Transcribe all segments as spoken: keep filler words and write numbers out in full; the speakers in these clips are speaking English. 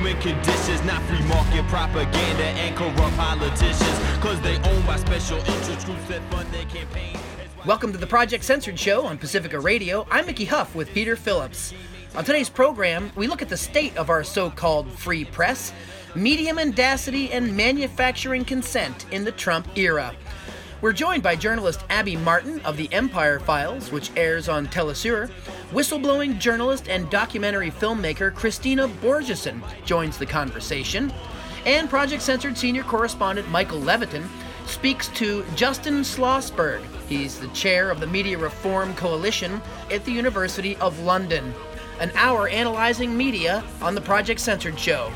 human conditions, not free market propaganda and corrupt politicians, cause they owned by special interest groups that fund their campaign. Welcome to the Project Censored Show on Pacifica Radio. I'm Mickey Huff with Peter Phillips. On today's program, we look at the state of our so-called free press, media mendacity, and manufacturing consent in the Trump era. We're joined by journalist Abby Martin of the Empire Files, which airs on Telesur. Whistleblowing journalist and documentary filmmaker Christina Borgeson joins the conversation. And Project Censored senior correspondent Michael Levitin speaks to Justin Schlossberg. He's the chair of the Media Reform Coalition at the University of London. An hour analyzing media on the Project Censored Show.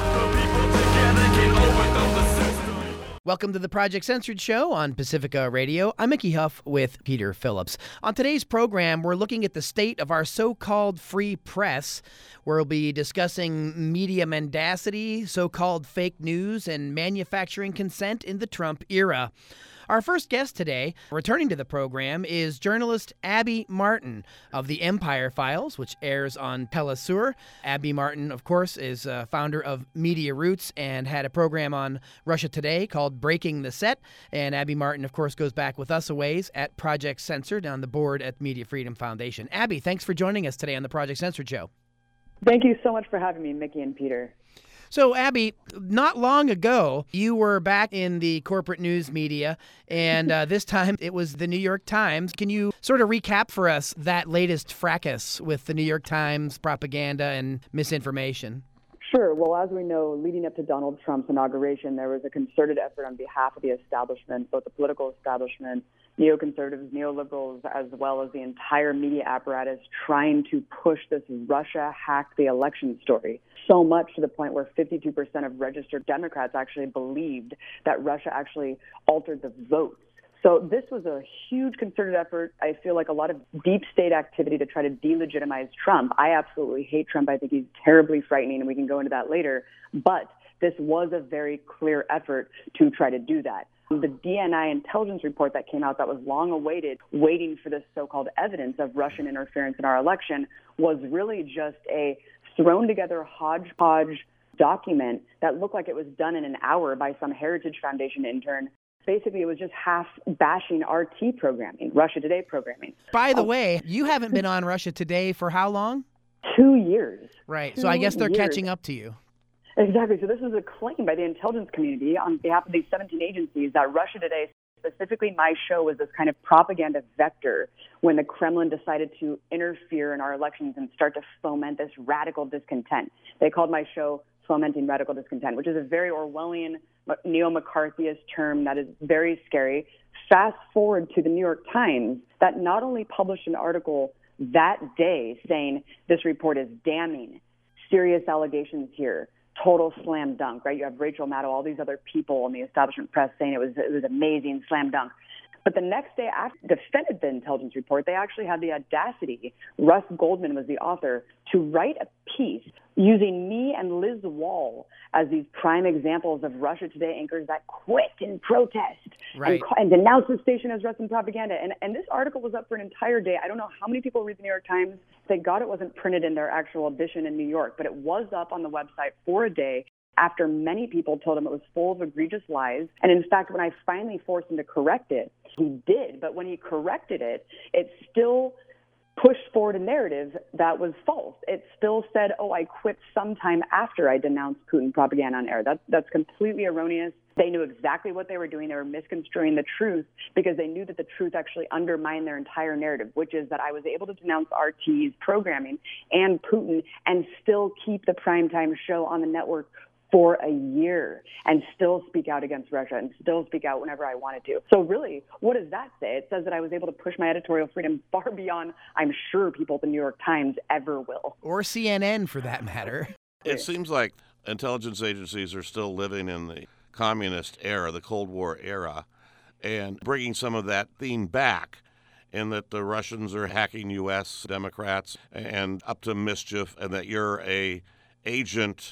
Welcome to the Project Censored Show on Pacifica Radio. I'm Mickey Huff with Peter Phillips. On today's program, we're looking at the state of our so-called free press. We'll be discussing media mendacity, so-called fake news, and manufacturing consent in the Trump era. Our first guest today, returning to the program, is journalist Abby Martin of the Empire Files, which airs on Telesur. Abby Martin, of course, is uh, founder of Media Roots and had a program on Russia Today called Breaking the Set. And Abby Martin, of course, goes back with us a ways at Project Censored on the board at Media Freedom Foundation. Abby, thanks for joining us today on the Project Censored Show. Thank you so much for having me, Mickey and Peter. So, Abby, not long ago, you were back in the corporate news media, and uh, this time it was the New York Times. Can you sort of recap for us that latest fracas with the New York Times propaganda and misinformation? Sure. Well, as we know, leading up to Donald Trump's inauguration, there was a concerted effort on behalf of the establishment, both the political establishment, neoconservatives, neoliberals, as well as the entire media apparatus, trying to push this Russia hacked the election story. So much to the point where fifty-two percent of registered Democrats actually believed that Russia actually altered the votes. So this was a huge concerted effort. I feel like a lot of deep state activity to try to delegitimize Trump. I absolutely hate Trump. I think he's terribly frightening, and we can go into that later. But this was a very clear effort to try to do that. The D N I intelligence report that came out that was long awaited, waiting for this so-called evidence of Russian interference in our election, was really just a thrown together hodgepodge document that looked like it was done in an hour by some Heritage Foundation intern. Basically, it was just half bashing R T programming, Russia Today programming. By the um, way, you haven't been on Russia Today for how long? Two years. Right. Two so I guess they're years. catching up to you. Exactly. So this was a claim by the intelligence community on behalf of these seventeen agencies that Russia Today, specifically my show, was this kind of propaganda vector when the Kremlin decided to interfere in our elections and start to foment this radical discontent. They called my show Fomenting Radical Discontent, which is a very Orwellian, neo-McCarthyist term that is very scary. Fast forward to the New York Times that not only published an article that day saying this report is damning, serious allegations here, total slam dunk, right? You have Rachel Maddow, all these other people in the establishment press saying it was it was amazing, slam dunk. But the next day after defended the intelligence report, they actually had the audacity, Russ Goldman was the author, to write a piece using me and Liz Wall as these prime examples of Russia Today anchors that quit in protest right. and, and denounced the station as Russian propaganda. And, and this article was up for an entire day. I don't know how many people read the New York Times. Thank God it wasn't printed in their actual edition in New York, but it was up on the website for a day after many people told him it was full of egregious lies. And in fact, when I finally forced him to correct it, he did. But when he corrected it, it still pushed forward a narrative that was false. It still said, oh, I quit sometime after I denounced Putin propaganda on air. That, that's completely erroneous. They knew exactly what they were doing. They were misconstruing the truth because they knew that the truth actually undermined their entire narrative, which is that I was able to denounce R T's programming and Putin and still keep the primetime show on the network for a year and still speak out against Russia and still speak out whenever I wanted to. So really, what does that say? It says that I was able to push my editorial freedom far beyond, I'm sure, people at the New York Times ever will. Or C N N, for that matter. It seems like intelligence agencies are still living in the communist era, the Cold War era, and bringing some of that theme back, in that the Russians are hacking U S Democrats and up to mischief, and that you're a agent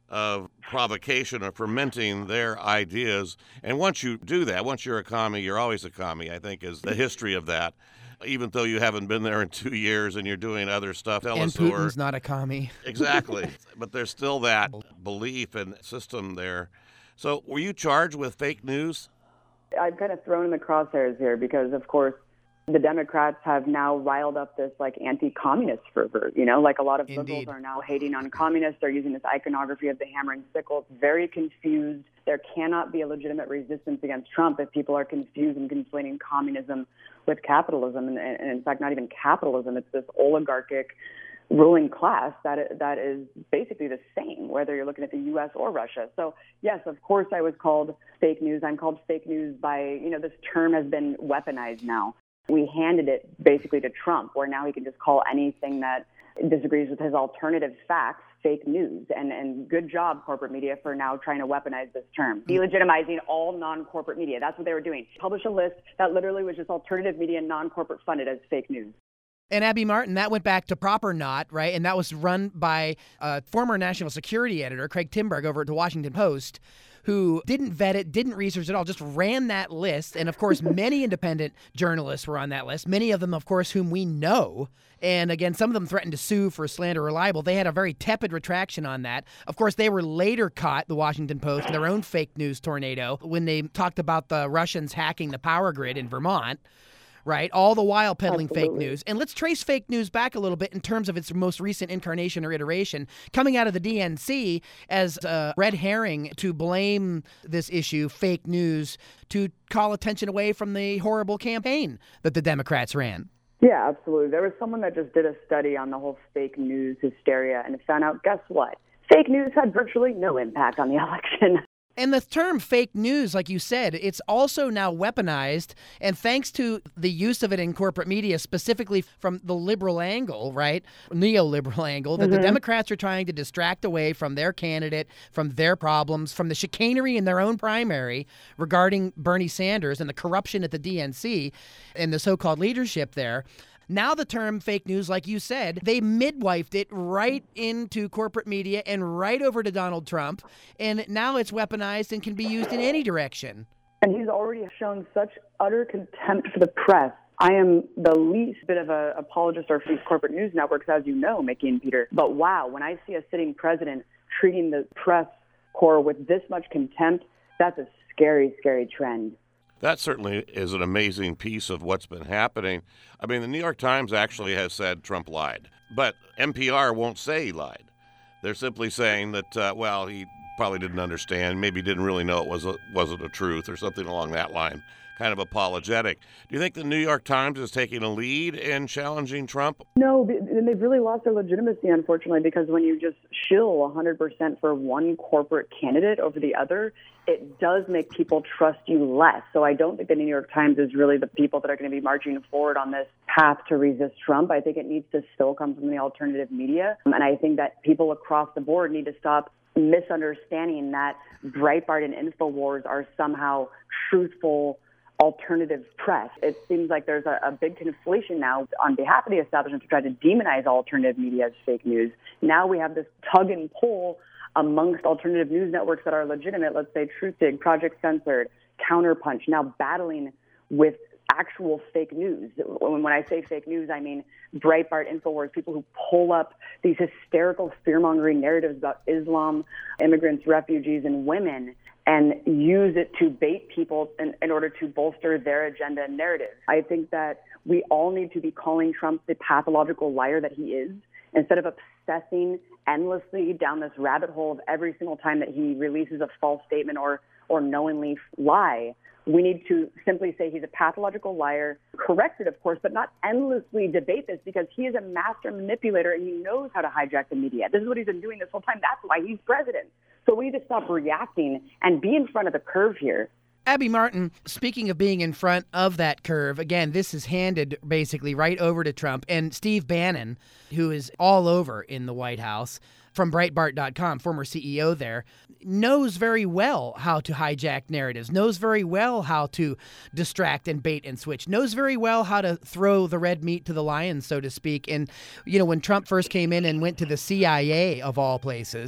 of provocation or fermenting their ideas. And once you do that, once you're a commie, you're always a commie, I think, is the history of that. Even though you haven't been there in two years and you're doing other stuff. Tell and us who Putin's are, not a commie. Exactly. But there's still that belief and system there. So were you charged with fake news? I'm kind of thrown in the crosshairs here because, of course, the Democrats have now riled up this like anti-communist fervor. You know, like a lot of Indeed. liberals are now hating on communists. They're using this iconography of the hammer and sickle. It's very confused. There cannot be a legitimate resistance against Trump if people are confused and conflating communism with capitalism. And, and in fact, not even capitalism. It's this oligarchic ruling class that that is basically the same, whether you're looking at the U S or Russia. So, yes, of course, I was called fake news. I'm called fake news by, you know, this term has been weaponized now. We handed it basically to Trump, where now he can just call anything that disagrees with his alternative facts fake news. And, and good job, corporate media, for now trying to weaponize this term. Delegitimizing all non-corporate media. That's what they were doing. Publish a list that literally was just alternative media, non-corporate funded as fake news. And Abby Martin, that went back to Proper Not, right? And that was run by uh, former national security editor Craig Timberg over at the Washington Post, who didn't vet it, didn't research it all, just ran that list. And, of course, many independent journalists were on that list, many of them, of course, whom we know. And, again, some of them threatened to sue for slander or libel. They had a very tepid retraction on that. Of course, they were later caught, the Washington Post, in their own fake news tornado when they talked about the Russians hacking the power grid in Vermont. Right, all the while peddling Absolutely. fake news. And let's trace fake news back a little bit in terms of its most recent incarnation or iteration, coming out of the D N C as a red herring to blame this issue, fake news, to call attention away from the horrible campaign that the Democrats ran. Yeah, absolutely. There was someone that just did a study on the whole fake news hysteria and found out, guess what? Fake news had virtually no impact on the election. And the term fake news, like you said, it's also now weaponized. And thanks to the use of it in corporate media, specifically from the liberal angle, right, neoliberal angle, that Mm-hmm. the Democrats are trying to distract away from their candidate, from their problems, from the chicanery in their own primary regarding Bernie Sanders and the corruption at the D N C and the so-called leadership there. Now the term fake news, like you said, they midwifed it right into corporate media and right over to Donald Trump. And now it's weaponized and can be used in any direction. And he's already shown such utter contempt for the press. I am the least bit of an apologist for these corporate news networks, as you know, Mickey and Peter. But wow, when I see a sitting president treating the press corps with this much contempt, that's a scary, scary trend. That certainly is an amazing piece of what's been happening. I mean, the New York Times actually has said Trump lied, but N P R won't say he lied. They're simply saying that, uh, well, he probably didn't understand, maybe didn't really know it was a, wasn't a truth or something along that line, kind of apologetic. Do you think the New York Times is taking a lead in challenging Trump? No, and they've really lost their legitimacy, unfortunately, because when you just shill one hundred percent for one corporate candidate over the other, it does make people trust you less. So I don't think the New York Times is really the people that are going to be marching forward on this path to resist Trump. I think it needs to still come from the alternative media. And I think that people across the board need to stop misunderstanding that Breitbart and InfoWars are somehow truthful alternative press. It seems like there's a, a big conflation now on behalf of the establishment to try to demonize alternative media as fake news. Now we have this tug and pull amongst alternative news networks that are legitimate, let's say Truthdig, Project Censored, Counterpunch, now battling with actual fake news. When I say fake news, I mean Breitbart, InfoWars, people who pull up these hysterical fear-mongering narratives about Islam, immigrants, refugees, and women and use it to bait people in, in order to bolster their agenda and narrative. I think that we all need to be calling Trump the pathological liar that he is, instead of obsessing endlessly down this rabbit hole of every single time that he releases a false statement or, or knowingly lie. We need to simply say he's a pathological liar, correct it, of course, but not endlessly debate this, because he is a master manipulator and he knows how to hijack the media. This is what he's been doing this whole time. That's why he's president. So we need to stop reacting and be in front of the curve here. Abby Martin, speaking of being in front of that curve, again, this is handed basically right over to Trump. And Steve Bannon, who is all over in the White House, from Breitbart dot com, former C E O there, knows very well how to hijack narratives, knows very well how to distract and bait and switch, knows very well how to throw the red meat to the lions, so to speak. And, you know, when Trump first came in and went to the C I A, of all places,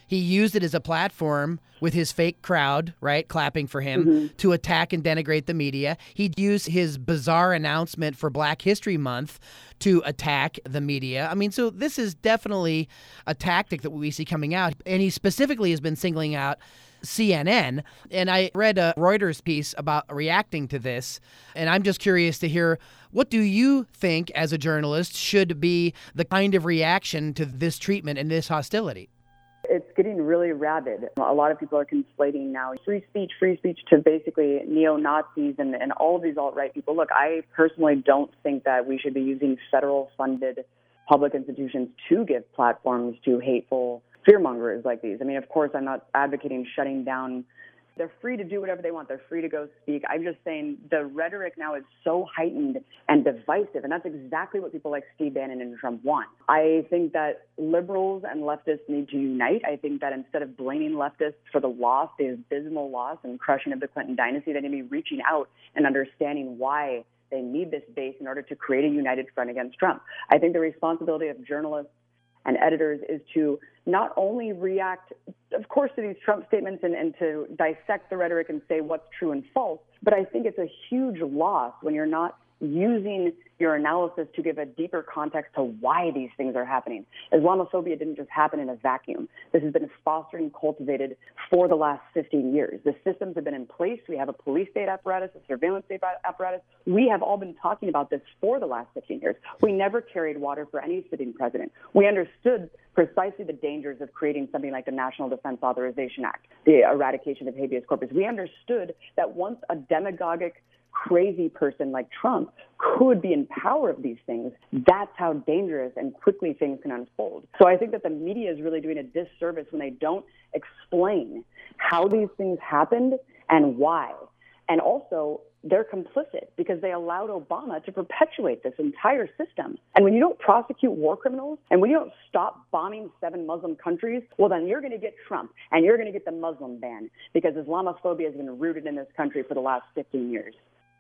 He used it as a platform with his fake crowd, right, clapping for him, Mm-hmm. to attack and denigrate the media. He used his bizarre announcement for Black History Month to attack the media. I mean, so this is definitely a tactic that we see coming out. And he specifically has been singling out C N N. And I read a Reuters piece about reacting to this. And I'm just curious to hear, what do you think as a journalist should be the kind of reaction to this treatment and this hostility? It's getting really rabid. A lot of people are conflating now free speech, free speech to basically neo-Nazis and, and all of these alt-right people. Look, I personally don't think that we should be using federal-funded public institutions to give platforms to hateful fearmongers like these. I mean, of course, I'm not advocating shutting down. They're free to do whatever they want. They're free to go speak. I'm just saying the rhetoric now is so heightened and divisive, and that's exactly what people like Steve Bannon and Trump want. I think that liberals and leftists need to unite. I think that instead of blaming leftists for the loss, the abysmal loss and crushing of the Clinton dynasty, they need to be reaching out and understanding why they need this base in order to create a united front against Trump. I think the responsibility of journalists and editors is to not only react, of course, to these Trump statements and, and to dissect the rhetoric and say what's true and false, but I think it's a huge loss when you're not using your analysis to give a deeper context to why these things are happening. Islamophobia didn't just happen in a vacuum. This has been fostered and cultivated for the last fifteen years. The systems have been in place. We have a police state apparatus, a surveillance state apparatus. We have all been talking about this for the last fifteen years. We never carried water for any sitting president. We understood precisely the dangers of creating something like the National Defense Authorization Act, the eradication of habeas corpus. We understood that once a demagogic, crazy person like Trump could be in power of these things, that's how dangerous and quickly things can unfold. So I think that the media is really doing a disservice when they don't explain how these things happened and why. And also, they're complicit because they allowed Obama to perpetuate this entire system. And when you don't prosecute war criminals and when you don't stop bombing seven Muslim countries, well, then you're going to get Trump and you're going to get the Muslim ban because Islamophobia has been rooted in this country for the last fifteen years.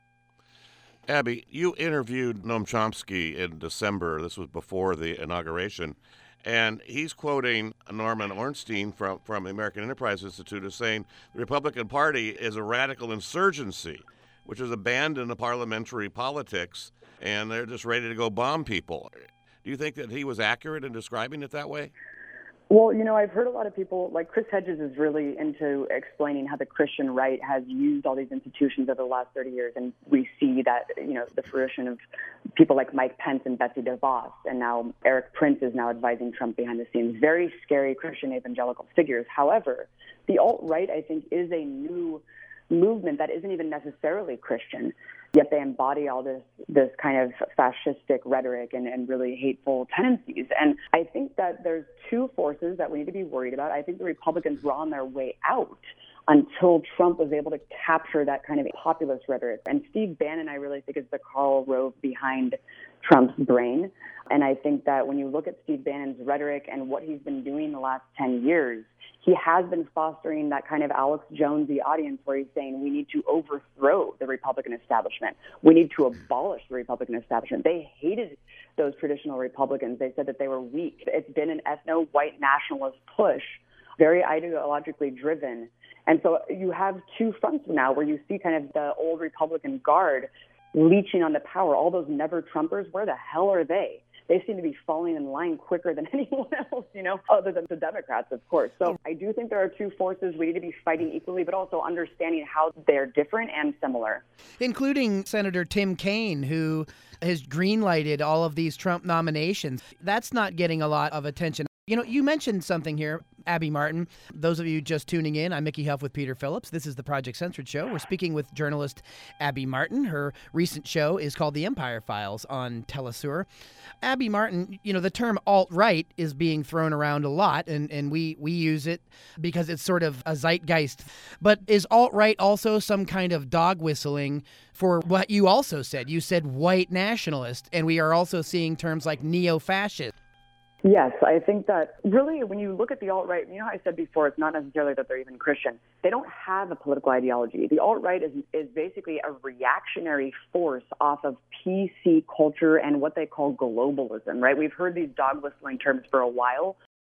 Abby, you interviewed Noam Chomsky in December. This was before the inauguration. And he's quoting Norman Ornstein from, from the American Enterprise Institute as saying the Republican Party is a radical insurgency, which has abandoned parliamentary politics, and they're just ready to go bomb people. Do you think that he was accurate in describing it that way? Well, you know, I've heard a lot of people, like Chris Hedges is really into explaining how the Christian right has used all these institutions over the last thirty years. And we see that, you know, the fruition of people like Mike Pence and Betsy DeVos. And now Eric Prince is now advising Trump behind the scenes. Very scary Christian evangelical figures. However, the alt-right, I think, is a new movement that isn't even necessarily Christian, yet they embody all this this kind of fascistic rhetoric and, and really hateful tendencies. And I think that there's two forces that we need to be worried about. I think the Republicans were on their way out until Trump was able to capture that kind of populist rhetoric. And Steve Bannon, I really think, is the Karl Rove behind Trump's brain. And I think that when you look at Steve Bannon's rhetoric and what he's been doing the last ten years, he has been fostering that kind of Alex Jonesy audience where he's saying we need to overthrow the Republican establishment. We need to abolish the Republican establishment. They hated those traditional Republicans. They said that they were weak. It's been an ethno-white nationalist push, very ideologically driven. And so you have two fronts now where you see kind of the old Republican guard leeching on the power. All those never-Trumpers, where the hell are they? They seem to be falling in line quicker than anyone else, you know, other than the Democrats, of course. So I do think there are two forces we need to be fighting equally, but also understanding how they're different and similar. Including Senator Tim Kaine, who has greenlighted all of these Trump nominations. That's not getting a lot of attention. You know, you mentioned something here, Abby Martin. Those of you just tuning in, I'm Mickey Huff with Peter Phillips. This is the Project Censored Show. We're speaking with journalist Abby Martin. Her recent show is called The Empire Files on Telesur. Abby Martin, you know, the term alt-right is being thrown around a lot, and, and we, we use it because it's sort of a zeitgeist. But is alt-right also some kind of dog whistling for what you also said? You said white nationalist, and we are also seeing terms like neo-fascist. Yes, I think that really when you look at the alt-right, you know how I said before, it's not necessarily that they're even Christian. They don't have a political ideology. The alt-right is, is basically a reactionary force off of P C culture and what they call globalism, right? We've heard these dog whistling terms for a while.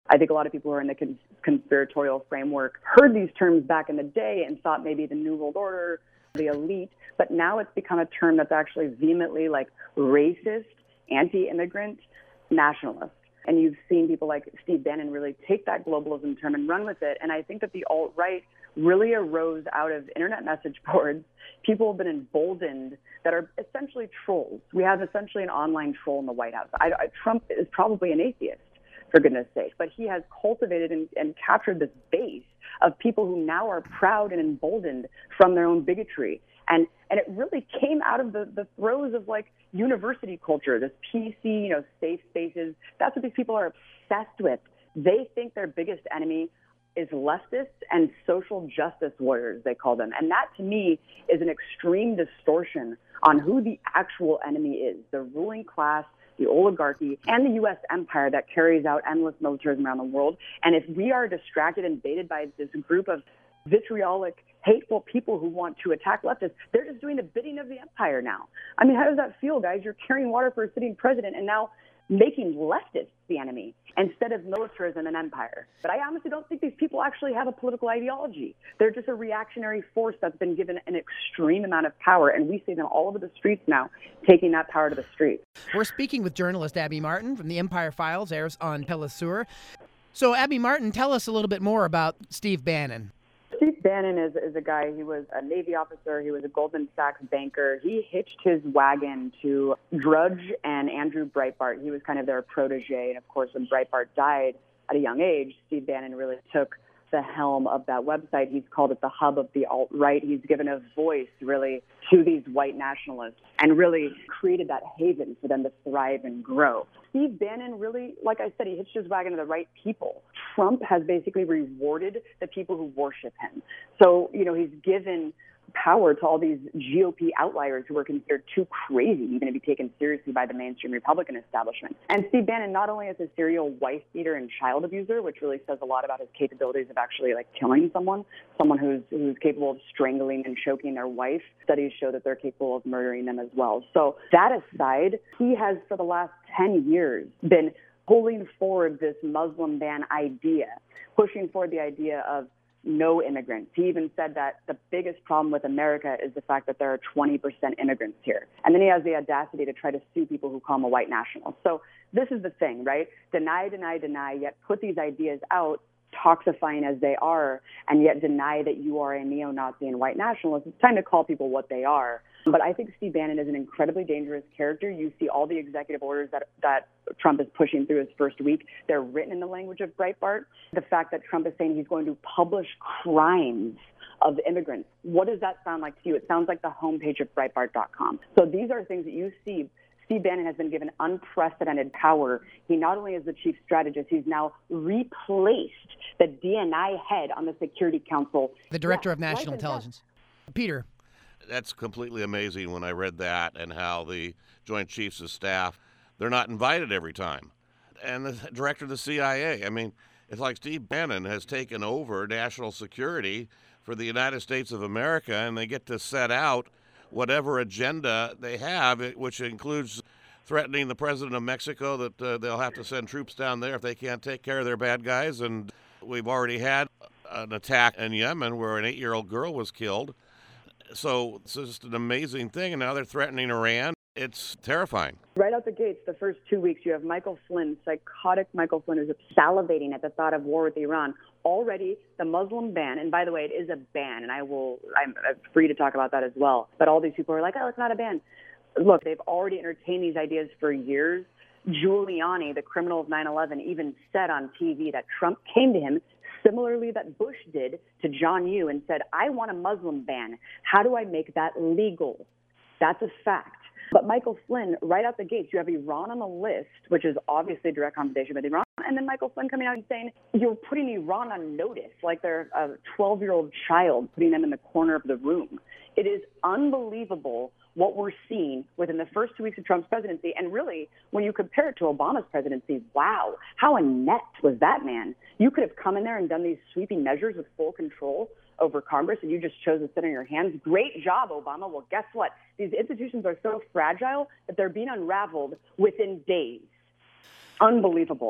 I think a lot of people who are in the cons- conspiratorial framework heard these terms back in the day and thought maybe the New World Order, the elite, but now it's become a term that's actually vehemently like racist, anti-immigrant, nationalist. And you've seen people like Steve Bannon really take that globalism term and run with it. And I think that the alt-right really arose out of internet message boards. People have been emboldened that are essentially trolls. We have essentially an online troll in the White House. I, I, Trump is probably an atheist, for goodness sake, but he has cultivated and, and captured this base of people who now are proud and emboldened from their own bigotry. And and it really came out of the, the throes of like university culture, this P C, you know, safe spaces. That's what these people are obsessed with. They think their biggest enemy is leftists and social justice warriors, they call them. And that to me is an extreme distortion on who the actual enemy is, the ruling class, the oligarchy, and the U S empire that carries out endless militarism around the world. And if we are distracted and baited by this group of vitriolic, hateful people who want to attack leftists, they're just doing the bidding of the empire now. I mean, how does that feel, guys? You're carrying water for a sitting president and now making leftists the enemy instead of militarism and empire. But I honestly don't think these people actually have a political ideology. They're just a reactionary force that's been given an extreme amount of power, and we see them all over the streets now, taking that power to the streets. We're speaking with journalist Abby Martin from the Empire Files, airs on Pelisur. So, Abby Martin, tell us a little bit more about Steve Bannon. Steve Bannon is, is a guy, he was a Navy officer, he was a Goldman Sachs banker. He hitched his wagon to Drudge and Andrew Breitbart. He was kind of their protege. And of course, when Breitbart died at a young age, Steve Bannon really took the helm of that website. He's called it the hub of the alt-right. He's given a voice really to these white nationalists and really created that haven for them to thrive and grow. Steve Bannon really, like I said, he hitched his wagon to the right people. Trump has basically rewarded the people who worship him. So, you know, he's given power to all these G O P outliers who are considered too crazy even to be taken seriously by the mainstream Republican establishment. And Steve Bannon not only is a serial wife beater and child abuser, which really says a lot about his capabilities of actually like killing someone, someone who's who's capable of strangling and choking their wife. Studies show that they're capable of murdering them as well. So that aside, he has for the last ten years been pulling forward this Muslim ban idea, pushing forward the idea of no immigrants. He even said that the biggest problem with America is the fact that there are twenty percent immigrants here. And then he has the audacity to try to sue people who call him a white nationalist. So this is the thing, right? Deny, deny, deny, yet put these ideas out, toxifying as they are, and yet deny that you are a neo-Nazi and white nationalist. It's time to call people what they are. But I think Steve Bannon is an incredibly dangerous character. You see all the executive orders that, that Trump is pushing through his first week. They're written in the language of Breitbart. The fact that Trump is saying he's going to publish crimes of immigrants. What does that sound like to you? It sounds like the homepage of Breitbart dot com. So these are things that you see. Steve Bannon has been given unprecedented power. He not only is the chief strategist, he's now replaced the D N I head on the Security Council. The director yeah, of National right Intelligence. Peter. That's completely amazing when I read that and how the Joint Chiefs of Staff, they're not invited every time. And the director of the C I A, I mean, it's like Steve Bannon has taken over national security for the United States of America, and they get to set out whatever agenda they have, which includes threatening the president of Mexico that uh, they'll have to send troops down there if they can't take care of their bad guys. And we've already had an attack in Yemen where an eight-year-old girl was killed. So it's just an amazing thing, and now they're threatening Iran. It's terrifying. Right out the gates, the first two weeks, you have Michael Flynn, psychotic Michael Flynn, who's salivating at the thought of war with Iran. Already, the Muslim ban, and by the way, it is a ban, and I will, I'm free to talk about that as well. But all these people are like, oh, it's not a ban. Look, they've already entertained these ideas for years. Giuliani, the criminal of nine eleven, even said on T V that Trump came to him similarly that Bush did to John Yoo and said, I want a Muslim ban. How do I make that legal? That's a fact. But Michael Flynn, right out the gates, you have Iran on the list, which is obviously a direct confrontation with Iran, and then Michael Flynn coming out and saying, you're putting Iran on notice, like they're a twelve-year-old child, putting them in the corner of the room. It is unbelievable what we're seeing within the first two weeks of Trump's presidency. And really, when you compare it to Obama's presidency, wow, how inept was that man? You could have come in there and done these sweeping measures with full control over Congress, and you just chose to sit on your hands. Great job, Obama. Well, guess what? These institutions are so fragile that they're being unraveled within days. Unbelievable.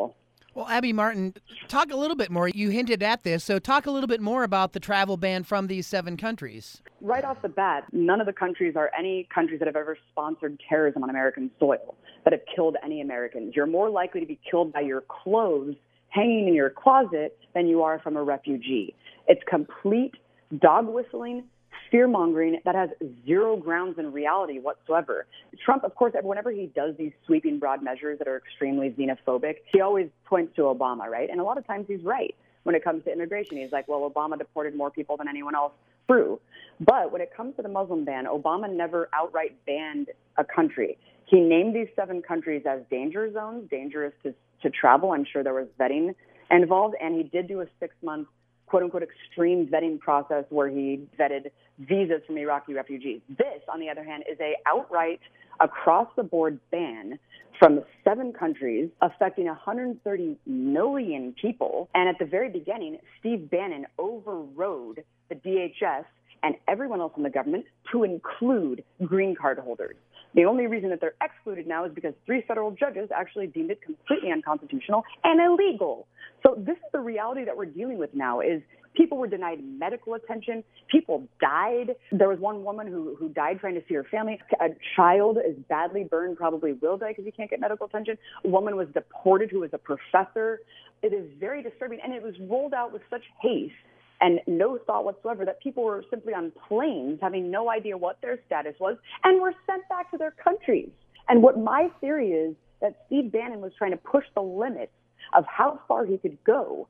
Well, Abby Martin, talk a little bit more. You hinted at this, so talk a little bit more about the travel ban from these seven countries. Right off the bat, none of the countries are any countries that have ever sponsored terrorism on American soil, that have killed any Americans. You're more likely to be killed by your clothes hanging in your closet than you are from a refugee. It's complete dog whistling, fear-mongering that has zero grounds in reality whatsoever. Trump, of course, whenever he does these sweeping broad measures that are extremely xenophobic, he always points to Obama, right? And a lot of times he's right when it comes to immigration. He's like, well, Obama deported more people than anyone else. True. But when it comes to the Muslim ban, Obama never outright banned a country. He named these seven countries as danger zones, dangerous to, to travel. I'm sure there was vetting involved. And he did do a six-month quote-unquote extreme vetting process where he vetted visas from Iraqi refugees. This, on the other hand, is a outright across-the-board ban from seven countries affecting one hundred thirty million people. And at the very beginning, Steve Bannon overrode the D H S and everyone else in the government to include green card holders. The only reason that they're excluded now is because three federal judges actually deemed it completely unconstitutional and illegal. So this is the reality that we're dealing with now is people were denied medical attention. People died. There was one woman who, who died trying to see her family. A child is badly burned, probably will die because he can't get medical attention. A woman was deported who was a professor. It is very disturbing, and it was rolled out with such haste and no thought whatsoever that people were simply on planes having no idea what their status was and were sent back to their countries. And what my theory is that Steve Bannon was trying to push the limits of how far he could go.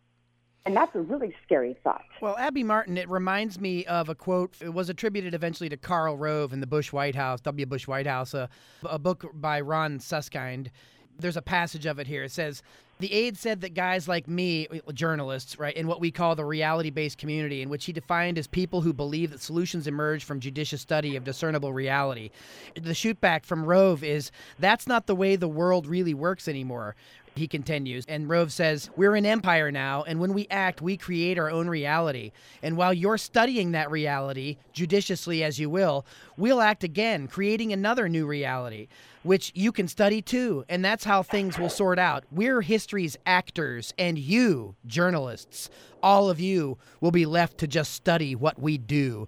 And that's a really scary thought. Well, Abby Martin, it reminds me of a quote. It was attributed eventually to Karl Rove in the Bush White House, W. Bush White House, a, a book by Ron Suskind. There's a passage of it here. It says, the aide said that guys like me, journalists, right, in what we call the reality-based community, in which he defined as people who believe that solutions emerge from judicious study of discernible reality. The shootback from Rove is, that's not the way the world really works anymore. He continues, and Rove says, we're an empire now, and when we act, we create our own reality. And while you're studying that reality, judiciously as you will, we'll act again, creating another new reality, which you can study too. And that's how things will sort out. We're history's actors, and you, journalists, all of you, will be left to just study what we do,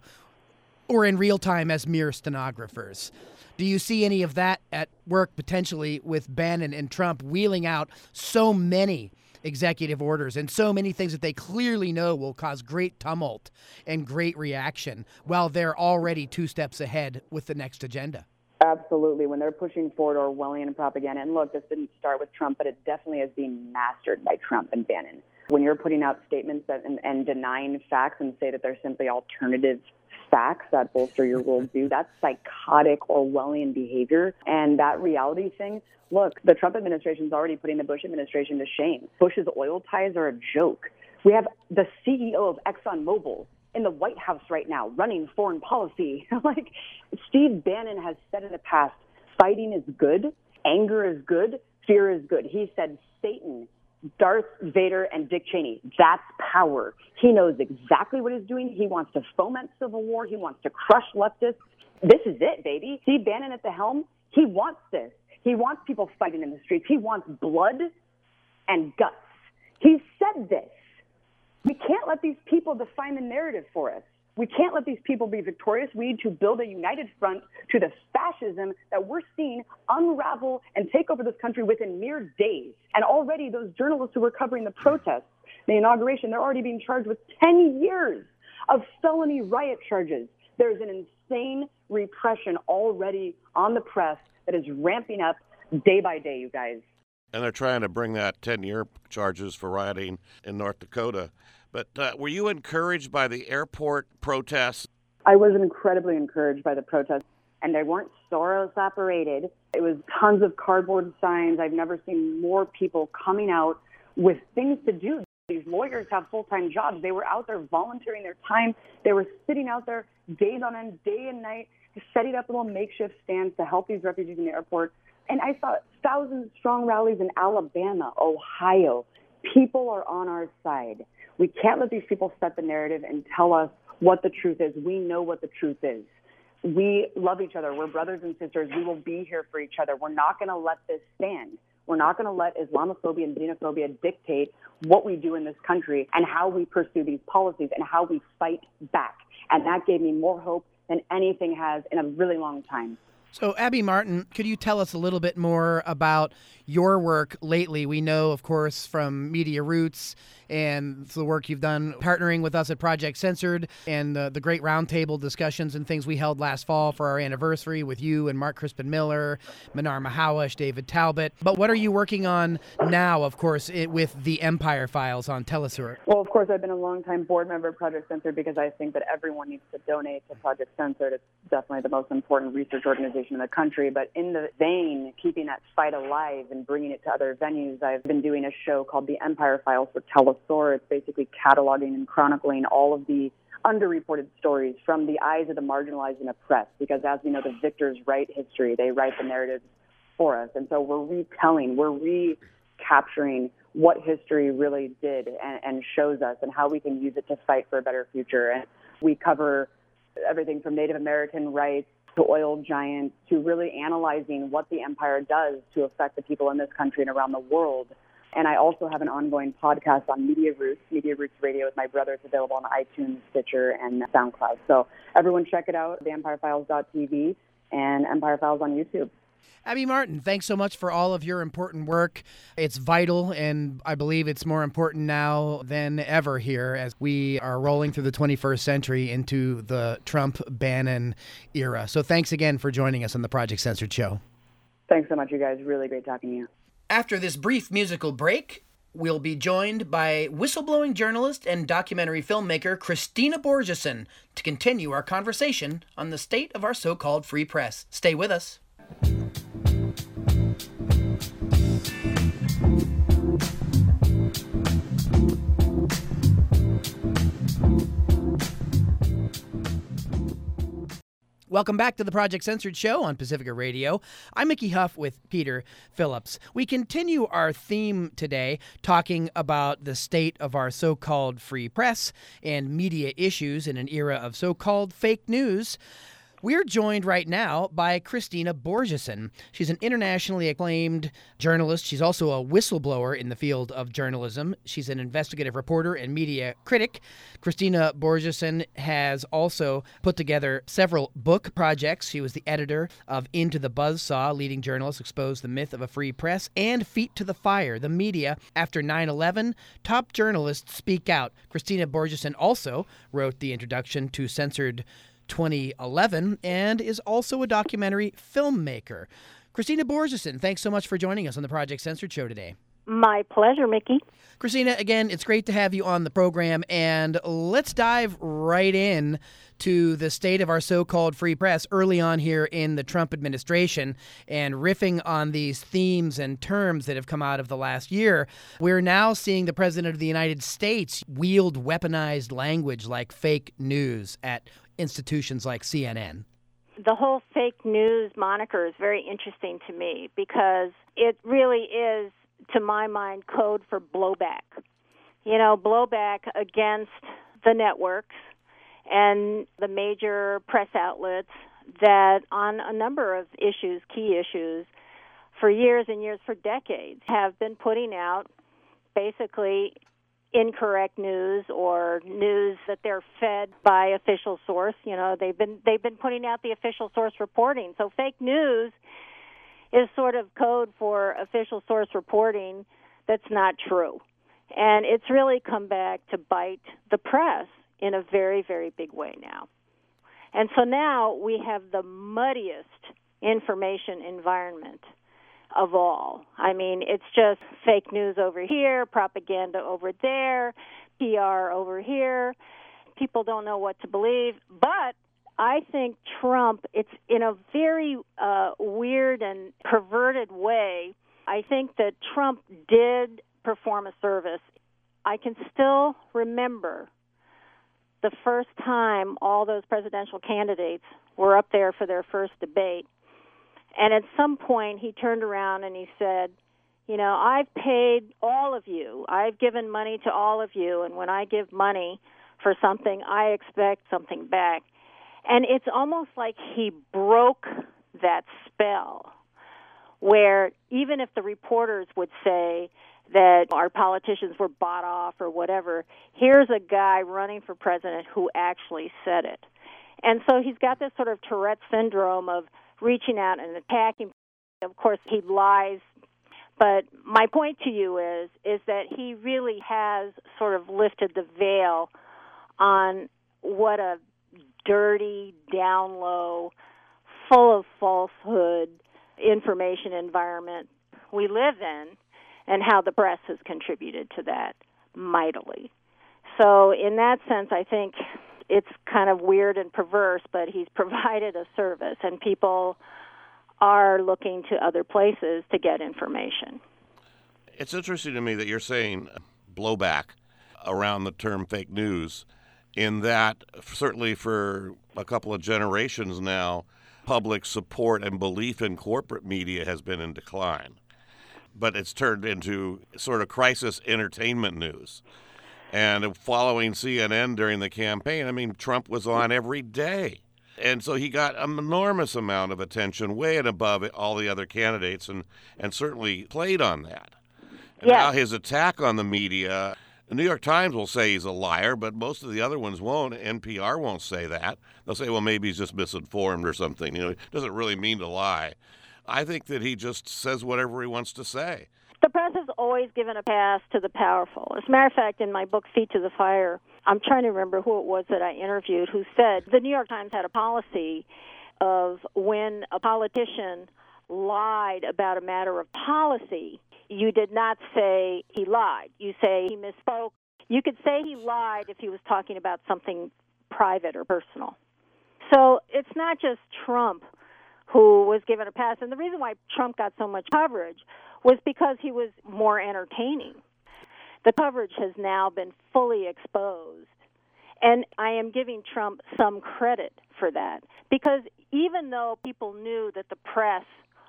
or in real time as mere stenographers. Do you see any of that at work potentially with Bannon and Trump wheeling out so many executive orders and so many things that they clearly know will cause great tumult and great reaction while they're already two steps ahead with the next agenda? Absolutely. When they're pushing forward Orwellian propaganda, and look, this didn't start with Trump, but it definitely is being mastered by Trump and Bannon. When you're putting out statements that and, and denying facts and say that they're simply alternative facts that bolster your worldview, that's psychotic Orwellian behavior. And that reality thing, look, the Trump administration is already putting the Bush administration to shame. Bush's oil ties are a joke. We have the C E O of ExxonMobil in the White House right now running foreign policy. Like Steve Bannon has said in the past, fighting is good, anger is good, fear is good. He said Satan, Darth Vader, and Dick Cheney. That's power. He knows exactly what he's doing. He wants to foment civil war. He wants to crush leftists. This is it, baby. Steve Bannon at the helm, he wants this. He wants people fighting in the streets. He wants blood and guts. He said this. We can't let these people define the narrative for us. We can't let these people be victorious. We need to build a united front to the fascism that we're seeing unravel and take over this country within mere days. And already those journalists who were covering the protests, the inauguration, they're already being charged with ten years of felony riot charges. There's an insane repression already on the press that is ramping up day by day, you guys. And they're trying to bring that ten-year charges for rioting in North Dakota. But uh, were you encouraged by the airport protests? I was incredibly encouraged by the protests, and they weren't Soros-operated. It was tons of cardboard signs. I've never seen more people coming out with things to do. These lawyers have full-time jobs. They were out there volunteering their time. They were sitting out there days on end, day and night, setting up little makeshift stands to help these refugees in the airport. And I saw thousands strong rallies in Alabama, Ohio. People are on our side. We can't let these people set the narrative and tell us what the truth is. We know what the truth is. We love each other. We're brothers and sisters. We will be here for each other. We're not going to let this stand. We're not going to let Islamophobia and xenophobia dictate what we do in this country and how we pursue these policies and how we fight back. And that gave me more hope than anything has in a really long time. So, Abby Martin, could you tell us a little bit more about your work lately? We know, of course, from Media Roots and the work you've done partnering with us at Project Censored and the, the great roundtable discussions and things we held last fall for our anniversary with you and Mark Crispin Miller, Manar Mahawash, David Talbot. But what are you working on now, of course, it, with the Empire Files on Telesur? Well, of course, I've been a longtime board member of Project Censored because I think that everyone needs to donate to Project Censored. It's definitely the most important research organization in the country. But in the vein, keeping that fight alive and bringing it to other venues, I've been doing a show called The Empire Files for Telesur. It's basically cataloging and chronicling all of the underreported stories from the eyes of the marginalized and oppressed, because as we know, the victors write history. They write the narratives for us. And so we're retelling, we're recapturing what history really did and, and shows us and how we can use it to fight for a better future. And we cover everything from Native American rights to oil giants to really analyzing what the empire does to affect the people in this country and around the world. And I also have an ongoing podcast on Media Roots, Media Roots Radio with my brother. It's available on iTunes, Stitcher, and SoundCloud. So everyone check it out, the empire files dot t v and Empire Files on YouTube. Abby Martin, thanks so much for all of your important work. It's vital, and I believe it's more important now than ever here as we are rolling through the twenty-first century into the Trump-Bannon era. So thanks again for joining us on the Project Censored Show. Thanks so much, you guys. Really great talking to you. After this brief musical break, we'll be joined by whistleblowing journalist and documentary filmmaker Christina Borjesson to continue our conversation on the state of our so-called free press. Stay with us. Welcome back to the Project Censored Show on Pacifica Radio. I'm Mickey Huff with Peter Phillips. We continue our theme today talking about the state of our so-called free press and media issues in an era of so-called fake news. We're joined right now by Christina Borjesson. She's an internationally acclaimed journalist. She's also a whistleblower in the field of journalism. She's an investigative reporter and media critic. Christina Borjesson has also put together several book projects. She was the editor of Into the Buzzsaw, Leading Journalists Expose the Myth of a Free Press, and Feet to the Fire, the media after nine eleven, Top Journalists Speak Out. Christina Borjesson also wrote the introduction to Censored twenty eleven and is also a documentary filmmaker. Christina Borjesson, thanks so much for joining us on the Project Censored Show today. My pleasure, Mickey. Christina, again, it's great to have you on the program, and let's dive right in to the state of our so-called free press early on here in the Trump administration and riffing on these themes and terms that have come out of the last year. We're now seeing the President of the United States wield weaponized language like fake news at institutions like C N N. The whole fake news moniker is very interesting to me because it really is, to my mind, code for blowback. You know, blowback against the networks and the major press outlets that on a number of issues, key issues, for years and years, for decades, have been putting out basically incorrect news or news that they're fed by official source. You know, they've been they've been putting out the official source reporting. So fake news is sort of code for official source reporting that's not true. And it's really come back to bite the press in a very, very big way now. And so now we have the muddiest information environment of all. I mean, it's just fake news over here, propaganda over there, P R over here. People don't know what to believe. But I think Trump, it's in a very uh, weird and perverted way, I think that Trump did perform a service. I can still remember the first time all those presidential candidates were up there for their first debate. And at some point, he turned around and he said, you know, I've paid all of you. I've given money to all of you. And when I give money for something, I expect something back. And it's almost like he broke that spell where even if the reporters would say that our politicians were bought off or whatever, here's a guy running for president who actually said it. And so he's got this sort of Tourette syndrome of reaching out and attacking. Of course, he lies. But my point to you is is that he really has sort of lifted the veil on what a dirty, down low, full of falsehood information environment we live in, and how the press has contributed to that mightily. So in that sense, I think it's kind of weird and perverse, but he's provided a service, and people are looking to other places to get information. It's interesting to me that you're saying blowback around the term fake news, in that certainly for a couple of generations now, public support and belief in corporate media has been in decline. But it's turned into sort of crisis entertainment news. And following C N N during the campaign, I mean, Trump was on every day. And so he got an enormous amount of attention, way and above all the other candidates, and, and certainly played on that. And yes. Now his attack on the media, the New York Times will say he's a liar, but most of the other ones won't. N P R won't say that. They'll say, well, maybe he's just misinformed or something. You know, he doesn't really mean to lie. I think that he just says whatever he wants to say. The press has always given a pass to the powerful. As a matter of fact, in my book, Feet to the Fire, I'm trying to remember who it was that I interviewed who said the New York Times had a policy of when a politician lied about a matter of policy, you did not say he lied. You say he misspoke. You could say he lied if he was talking about something private or personal. So it's not just Trump who was given a pass. And the reason why Trump got so much coverage was because he was more entertaining. The coverage has now been fully exposed. And I am giving Trump some credit for that, because even though people knew that the press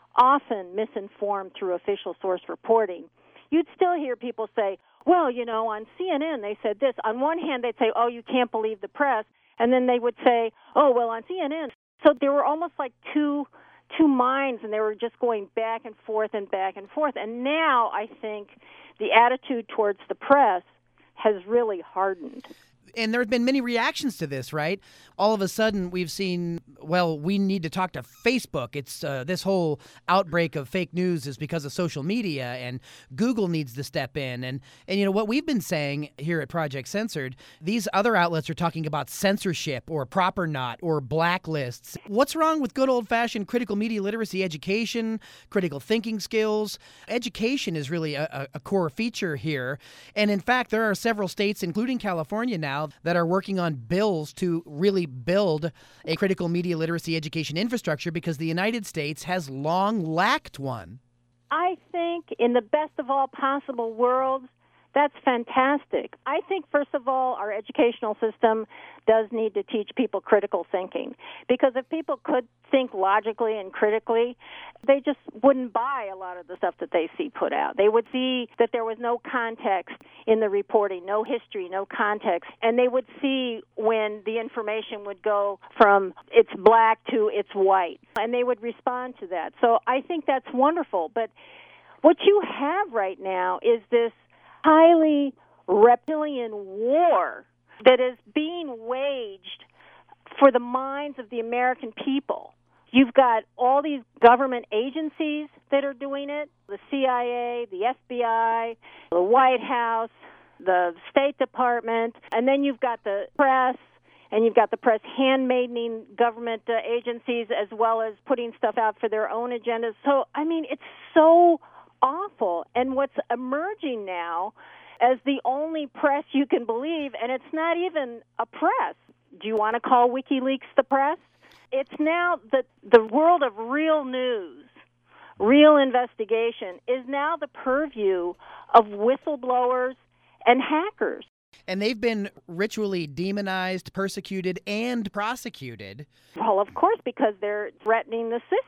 often misinformed through official source reporting, you'd still hear people say, well, you know, on C N N they said this. On one hand, they'd say, oh, you can't believe the press. And then they would say, oh, well, on C N N. So there were almost like two two minds, and they were just going back and forth and back and forth. And now I think the attitude towards the press has really hardened. And there have been many reactions to this, right? All of a sudden, we've seen, well, we need to talk to Facebook. It's uh, this whole outbreak of fake news is because of social media, and Google needs to step in. And, and you know, what we've been saying here at Project Censored, these other outlets are talking about censorship or proper not or blacklists. What's wrong with good old-fashioned critical media literacy education, critical thinking skills? Education is really a, a core feature here. And in fact, there are several states, including California now, that are working on bills to really build a critical media literacy education infrastructure because the United States has long lacked one. I think in the best of all possible worlds, that's fantastic. I think, first of all, our educational system does need to teach people critical thinking, because if people could think logically and critically, they just wouldn't buy a lot of the stuff that they see put out. They would see that there was no context in the reporting, no history, no context, and they would see when the information would go from it's black to it's white, and they would respond to that. So I think that's wonderful. But what you have right now is this highly reptilian war that is being waged for the minds of the American people. You've got all these government agencies that are doing it, the C I A, the F B I, the White House, the State Department, and then you've got the press, and you've got the press handmaiding government uh, agencies as well as putting stuff out for their own agendas. So, I mean, it's so awful. And what's emerging now as the only press you can believe, and it's not even a press. Do you want to call WikiLeaks the press? It's now the the world of real news, real investigation is now the purview of whistleblowers and hackers. And they've been ritually demonized, persecuted, and prosecuted. Well, of course, because they're threatening the system.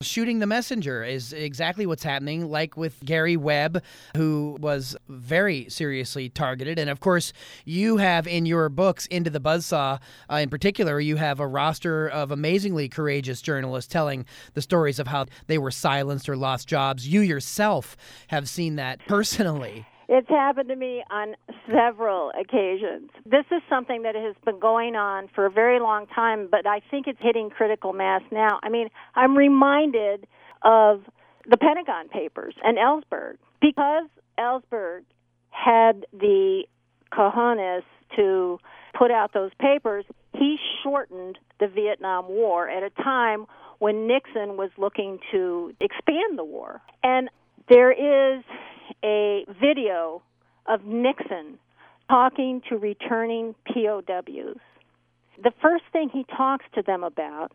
Shooting the messenger is exactly what's happening, like with Gary Webb, who was very seriously targeted. And of course, you have in your books, Into the Buzzsaw uh, in particular, you have a roster of amazingly courageous journalists telling the stories of how they were silenced or lost jobs. You yourself have seen that personally. It's happened to me on several occasions. This is something that has been going on for a very long time, but I think it's hitting critical mass now. I mean, I'm reminded of the Pentagon Papers and Ellsberg. Because Ellsberg had the cojones to put out those papers, he shortened the Vietnam War at a time when Nixon was looking to expand the war. And there is a video of Nixon talking to returning P O Ws. The first thing he talks to them about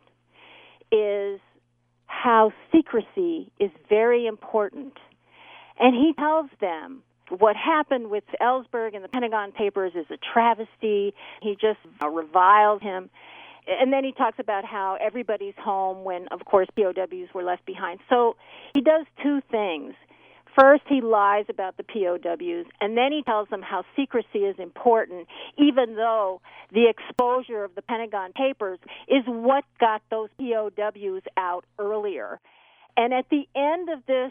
is how secrecy is very important. And he tells them what happened with Ellsberg and the Pentagon Papers is a travesty. He just uh, reviled him. And then he talks about how everybody's home when, of course, P O Ws were left behind. So he does two things. First, he lies about the P O Ws, and then he tells them how secrecy is important, even though the exposure of the Pentagon Papers is what got those P O Ws out earlier. And at the end of this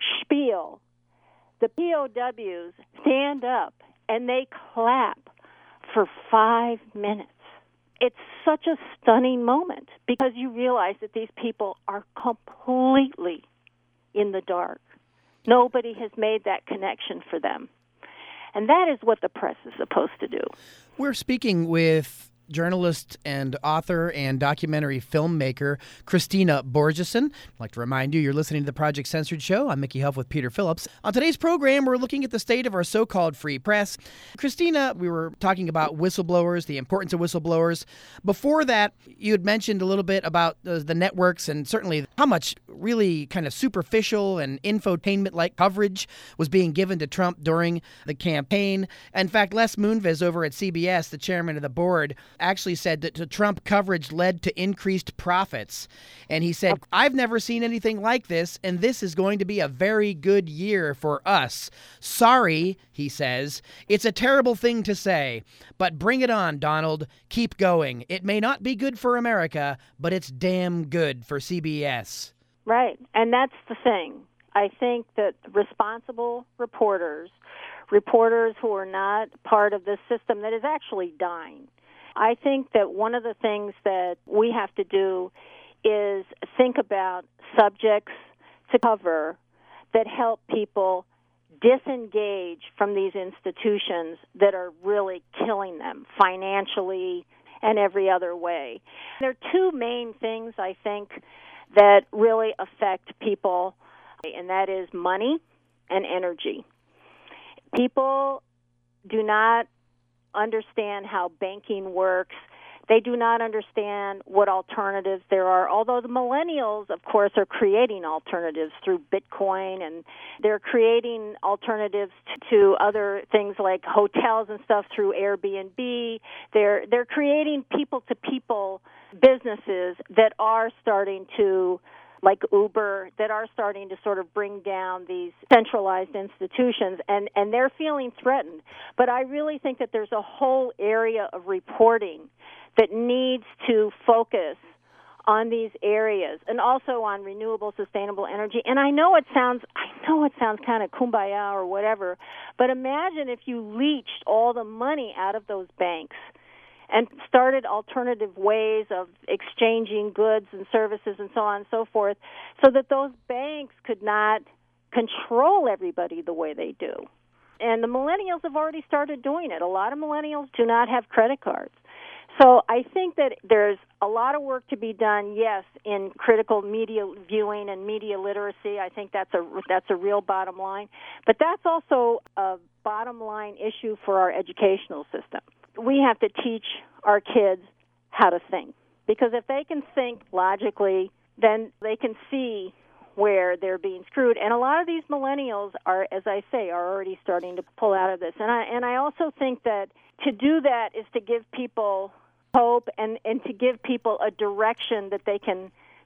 spiel, the P O Ws stand up and they clap for five minutes. It's such a stunning moment because you realize that these people are completely in the dark. Nobody has made that connection for them. And that is what the press is supposed to do. We're speaking with journalist and author and documentary filmmaker Christina Borjesson. I'd like to remind you, you're listening to the Project Censored Show. I'm Mickey Huff with Peter Phillips. On today's program, we're looking at the state of our so-called free press. Christina, we were talking about whistleblowers, the importance of whistleblowers. Before that, you had mentioned a little bit about uh, the networks and certainly how much really kind of superficial and infotainment-like coverage was being given to Trump during the campaign. In fact, Les Moonves over at C B S, the chairman of the board, actually said that the Trump coverage led to increased profits. And he said, I've never seen anything like this, and this is going to be a very good year for us. Sorry, he says. It's a terrible thing to say, but bring it on, Donald. Keep going. It may not be good for America, but it's damn good for C B S. Right, and that's the thing. I think that responsible reporters, reporters who are not part of this system that is actually dying, I think that one of the things that we have to do is think about subjects to cover that help people disengage from these institutions that are really killing them financially and every other way. There are two main things, I think, that really affect people, and that is money and energy. People do not understand how banking works. They do not understand what alternatives there are, although the millennials, of course, are creating alternatives through Bitcoin, and they're creating alternatives to other things like hotels and stuff through Airbnb. They're they're creating people-to-people businesses that are starting to, like Uber, that are starting to sort of bring down these centralized institutions, and, and they're feeling threatened. But I really think that there's a whole area of reporting that needs to focus on these areas and also on renewable, sustainable energy. And I know it sounds, I know it sounds kind of kumbaya or whatever, but imagine if you leached all the money out of those banks and started alternative ways of exchanging goods and services and so on and so forth, so that those banks could not control everybody the way they do. And the millennials have already started doing it. A lot of millennials do not have credit cards. So I think that there's a lot of work to be done, yes, in critical media viewing and media literacy. I think that's a that's a real bottom line. But that's also a bottom line issue for our educational system. We have to teach our kids how to think, because if they can think logically, then they can see where they're being screwed. And a lot of these millennials are, as I say, are already starting to pull out of this. And I and I also think that to do that is to give people hope and, and to give people a direction that they can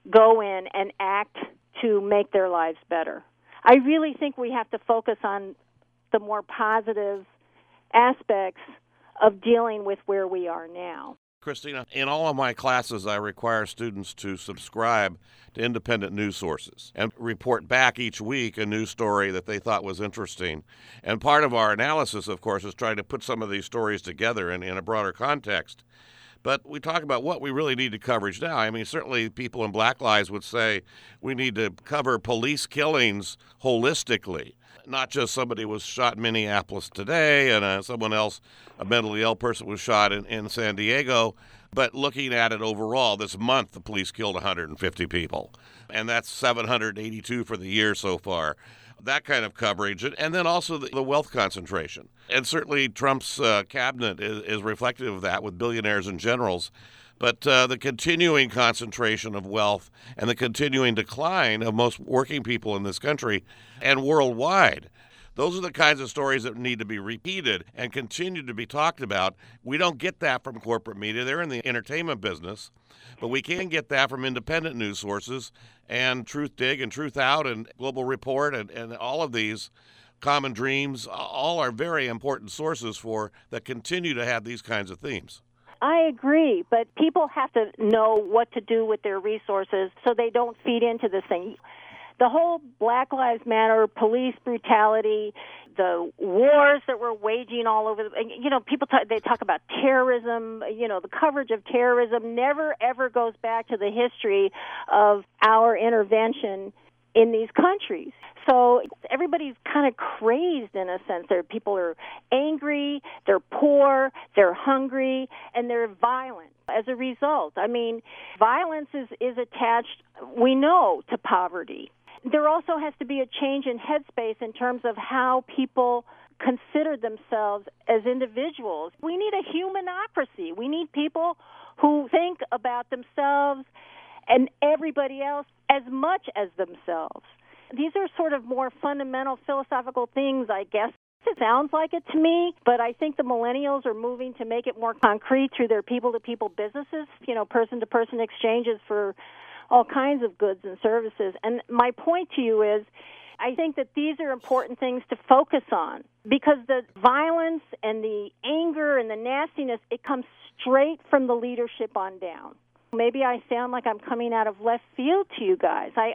go in and act to make their lives better. I really think we have to focus on the more positive aspects of dealing with where we are now. Christina, in all of my classes, I require students to subscribe to independent news sources and report back each week a news story that they thought was interesting. And part of our analysis, of course, is trying to put some of these stories together in, in a broader context. But we talk about what we really need to coverage now. I mean, certainly people in Black Lives would say we need to cover police killings holistically. Not just somebody was shot in Minneapolis today and uh, someone else, a mentally ill person, was shot in, in San Diego, but looking at it overall, this month the police killed one hundred fifty people, and that's seven hundred eighty-two for the year so far. That kind of coverage, and then also the, the wealth concentration. And certainly Trump's uh, cabinet is, is reflective of that with billionaires and generals. But uh, the continuing concentration of wealth and the continuing decline of most working people in this country and worldwide, those are the kinds of stories that need to be repeated and continue to be talked about. We don't get that from corporate media. They're in the entertainment business. But we can get that from independent news sources, and Truth Dig and Truth Out and Global Report and, and all of these, Common Dreams, all are very important sources for that continue to have these kinds of themes. I agree, but people have to know what to do with their resources so they don't feed into this thing. The whole Black Lives Matter, police brutality, the wars that we're waging all over, the, you know, people talk, they talk about terrorism, you know, the coverage of terrorism never, ever goes back to the history of our intervention in these countries. So everybody's kind of crazed in a sense. There, people are angry, they're poor, they're hungry, and they're violent as a result. I mean, violence is, is attached, we know, to poverty. There also has to be a change in headspace in terms of how people consider themselves as individuals. We need a humanocracy. We need people who think about themselves and everybody else as much as themselves. These are sort of more fundamental philosophical things, I guess. It sounds like it to me, but I think the millennials are moving to make it more concrete through their people-to-people businesses, you know, person-to-person exchanges for all kinds of goods and services. And my point to you is, I think that these are important things to focus on because the violence and the anger and the nastiness, it comes straight from the leadership on down. Maybe I sound like I'm coming out of left field to you guys. I,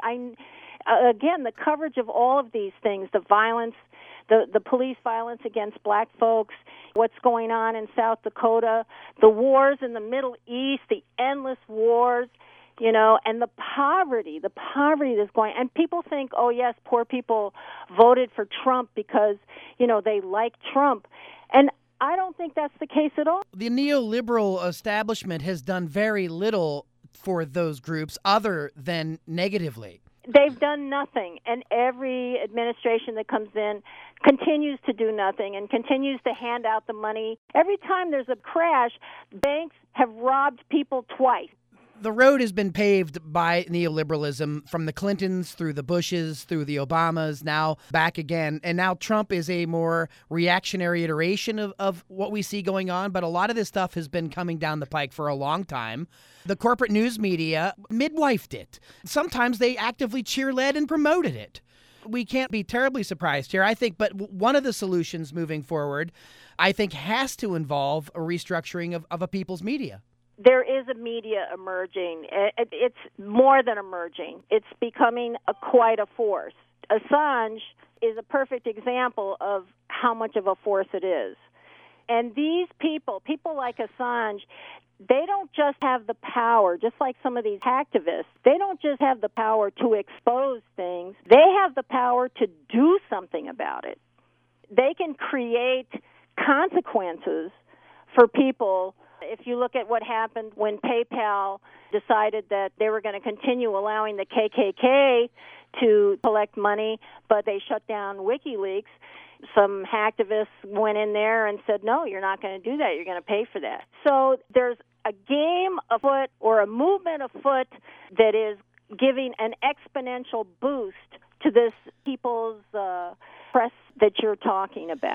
I again, the coverage of all of these things, the violence, the, the police violence against black folks, what's going on in South Dakota, the wars in the Middle East, the endless wars, you know, and the poverty, the poverty that's going, and people think, oh, yes, poor people voted for Trump because, you know, they like Trump. And I don't think that's the case at all. The neoliberal establishment has done very little for those groups other than negatively. They've done nothing, and every administration that comes in continues to do nothing and continues to hand out the money. Every time there's a crash, banks have robbed people twice. The road has been paved by neoliberalism from the Clintons through the Bushes, through the Obamas, now back again. And now Trump is a more reactionary iteration of, of what we see going on. But a lot of this stuff has been coming down the pike for a long time. The corporate news media midwifed it. Sometimes they actively cheerled and promoted it. We can't be terribly surprised here, I think. But one of the solutions moving forward, I think, has to involve a restructuring of, of a people's media. There is a media emerging. It's more than emerging. It's becoming a, quite a force. Assange is a perfect example of how much of a force it is. And these people, people like Assange, they don't just have the power, just like some of these hacktivists, they don't just have the power to expose things. They have the power to do something about it. They can create consequences for people. If you look at what happened when PayPal decided that they were going to continue allowing the K K K to collect money, but they shut down WikiLeaks, some hacktivists went in there and said, no, you're not going to do that. You're going to pay for that. So there's a game afoot or a movement afoot that is giving an exponential boost to this people's uh, press that you're talking about.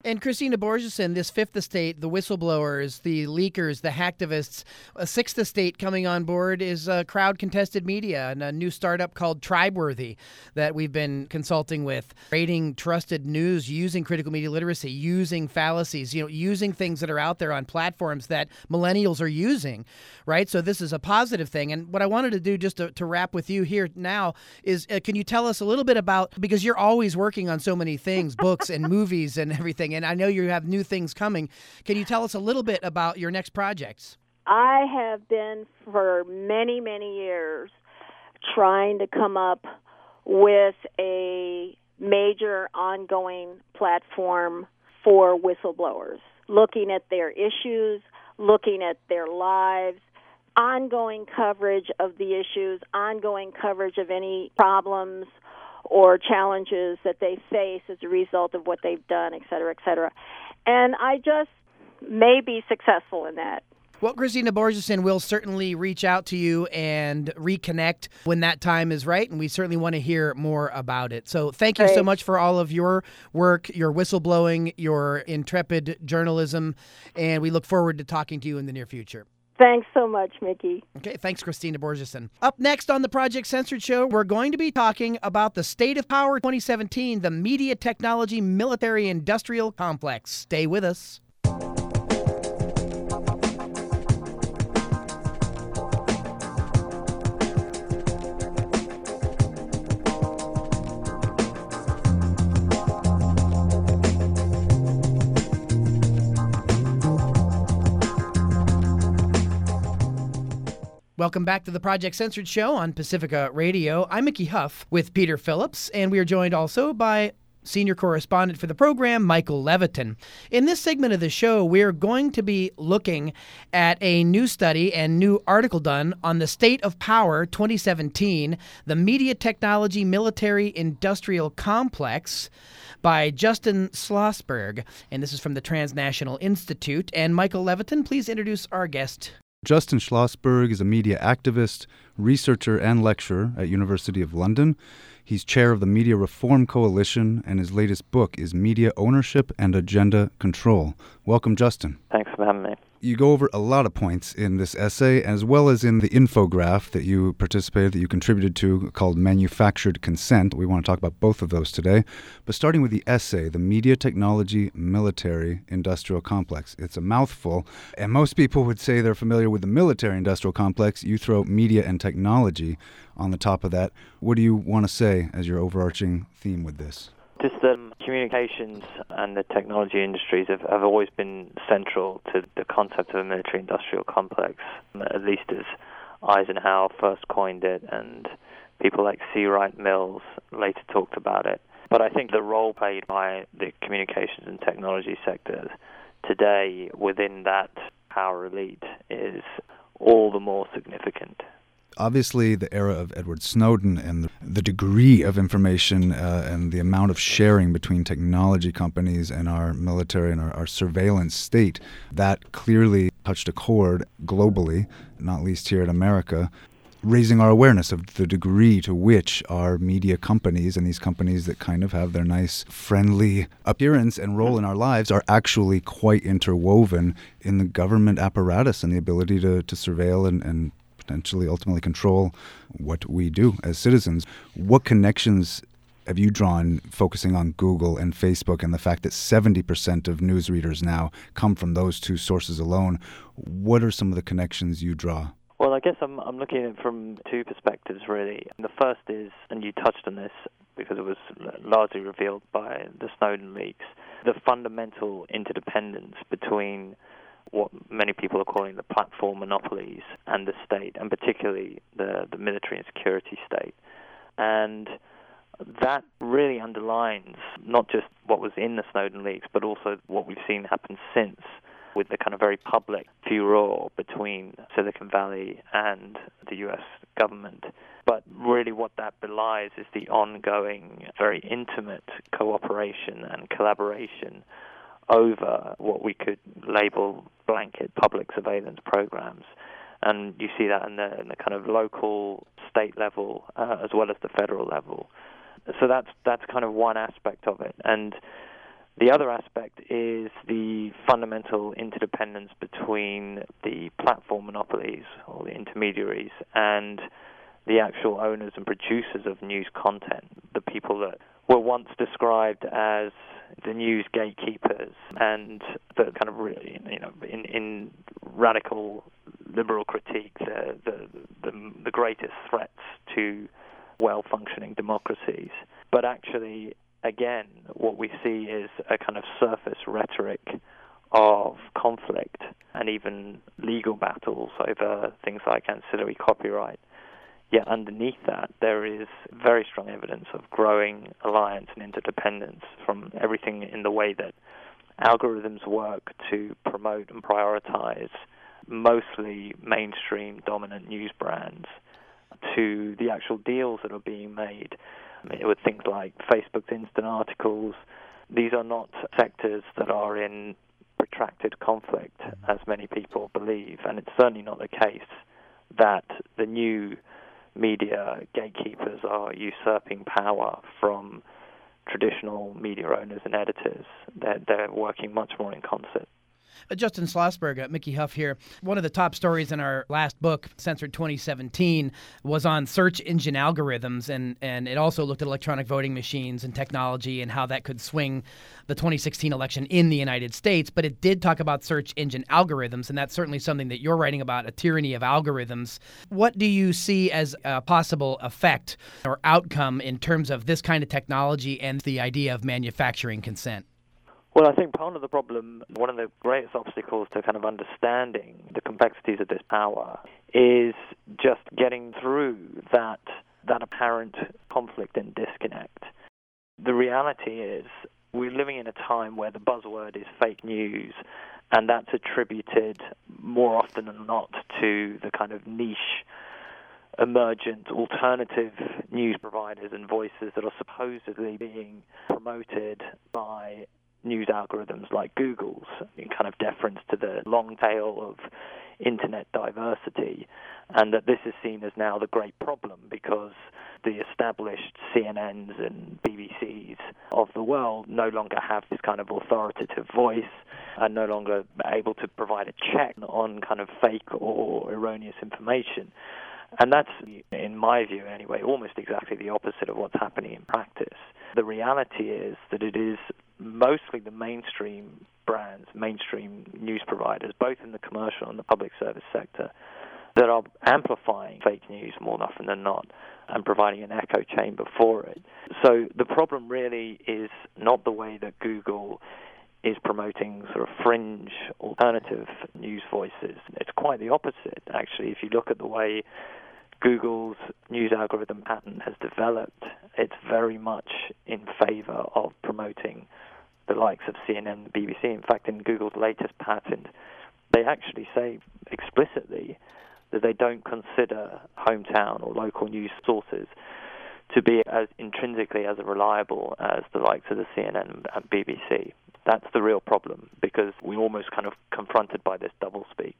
And Christina Borgeson, this fifth estate, the whistleblowers, the leakers, the hacktivists, a sixth estate coming on board is uh, crowd-contested media and a new startup called Tribeworthy that we've been consulting with, rating trusted news using critical media literacy, using fallacies, you know, using things that are out there on platforms that millennials are using, right? So this is a positive thing. And what I wanted to do just to, to wrap with you here now is, uh, can you tell us a little bit about, because you're always working on so many things, books and movies and everything, and I know you have new things coming. Can you tell us a little bit about your next projects? I have been for many, many years trying to come up with a major ongoing platform for whistleblowers, looking at their issues, looking at their lives, ongoing coverage of the issues, ongoing coverage of any problems or challenges that they face as a result of what they've done, et cetera, et cetera. And I just may be successful in that. Well, Christina Borgeson will certainly reach out to you and reconnect when that time is right, and we certainly want to hear more about it. So thank you Great. so much for all of your work, your whistleblowing, your intrepid journalism, and we look forward to talking to you in the near future. Thanks so much, Mickey. Okay, thanks, Christina Borgeson. Up next on the Project Censored Show, we're going to be talking about the State of Power twenty seventeen, the Media Technology Military Industrial Complex. Stay with us. Welcome back to the Project Censored Show on Pacifica Radio. I'm Mickey Huff with Peter Phillips, and we are joined also by senior correspondent for the program, Michael Levitin. In this segment of the show, we're going to be looking at a new study and new article done on the State of Power twenty seventeen, the Media Technology Military Industrial Complex, by Justin Schlossberg. And this is from the Transnational Institute. And Michael Levitin, please introduce our guest. Justin Schlossberg is a media activist, researcher, and lecturer at University of London. He's chair of the Media Reform Coalition, and his latest book is Media Ownership and Agenda Control. Welcome, Justin. Thanks for having me. You go over a lot of points in this essay, as well as in the infograph that you participated, that you contributed to, called Manufactured Consent. We want to talk about both of those today. But starting with the essay, the Media Technology Military Industrial Complex. It's a mouthful, and most people would say they're familiar with the military industrial complex. You throw media and technology on the top of that. What do you want to say as your overarching theme with this? Just that communications and the technology industries have, have always been central to the concept of a military-industrial complex, at least as Eisenhower first coined it, and people like C. Wright Mills later talked about it. But I think the role played by the communications and technology sectors today within that power elite is all the more significant. Obviously, the era of Edward Snowden and the degree of information uh, and the amount of sharing between technology companies and our military and our, our surveillance state, that clearly touched a chord globally, not least here in America, raising our awareness of the degree to which our media companies and these companies that kind of have their nice, friendly appearance and role in our lives are actually quite interwoven in the government apparatus and the ability to, to surveil and, and potentially ultimately control what we do as citizens. What connections have you drawn focusing on Google and Facebook and the fact that seventy percent of news readers now come from those two sources alone? What are some of the connections you draw? Well, I guess I'm, I'm looking at it from two perspectives, really. The first is, and you touched on this because it was largely revealed by the Snowden leaks, the fundamental interdependence between what many people are calling the platform monopolies and the state, and particularly the, the military and security state. And that really underlines not just what was in the Snowden leaks, but also what we've seen happen since, with the kind of very public furor between Silicon Valley and the U S government. But really what that belies is the ongoing, very intimate cooperation and collaboration over what we could label blanket public surveillance programs. And you see that in the, in the kind of local, state level, uh, as well as the federal level. So that's that's kind of one aspect of it. And The other aspect is the fundamental interdependence between the platform monopolies, or the intermediaries, and the actual owners and producers of news content, the people that were once described as the news gatekeepers and the kind of, really, you know, in, in radical liberal critique, the, the, the, the greatest threats to well-functioning democracies. But actually, again, what we see is a kind of surface rhetoric of conflict and even legal battles over things like ancillary copyright. Yet underneath that, there is very strong evidence of growing alliance and interdependence from everything in the way that algorithms work to promote and prioritize mostly mainstream dominant news brands to the actual deals that are being made with things like Facebook's instant articles. These are not sectors that are in protracted conflict, as many people believe, and it's certainly not the case that the new media gatekeepers are usurping power from traditional media owners and editors. They're, they're working much more in concert. Uh, Justin Schlossberg, uh, Mickey Huff here. One of the top stories in our last book, Censored twenty seventeen, was on search engine algorithms, and, and it also looked at electronic voting machines and technology and how that could swing the twenty sixteen election in the United States. But it did talk about search engine algorithms, and that's certainly something that you're writing about, a tyranny of algorithms. What do you see as a possible effect or outcome in terms of this kind of technology and the idea of manufacturing consent? Well, I think part of the problem, one of the greatest obstacles to kind of understanding the complexities of this power is just getting through that that apparent conflict and disconnect. The reality is we're living in a time where the buzzword is fake news, and that's attributed more often than not to the kind of niche, emergent, alternative news providers and voices that are supposedly being promoted by news algorithms like Google's, in kind of deference to the long tail of internet diversity, and that this is seen as now the great problem because the established C N N's and B B C's of the world no longer have this kind of authoritative voice and no longer able to provide a check on kind of fake or erroneous information. And that's, in my view anyway, almost exactly the opposite of what's happening in practice. The reality is that it is mostly the mainstream brands, mainstream news providers, both in the commercial and the public service sector, that are amplifying fake news more often than not and providing an echo chamber for it. So the problem really is not the way that Google is promoting sort of fringe alternative news voices. It's quite the opposite, actually. If you look at the way Google's news algorithm pattern has developed, it's very much in favor of promoting the likes of C N N and the B B C. In fact, in Google's latest patent, they actually say explicitly that they don't consider hometown or local news sources to be as intrinsically as reliable as the likes of the C N N and B B C. That's the real problem, because we're almost kind of confronted by this doublespeak.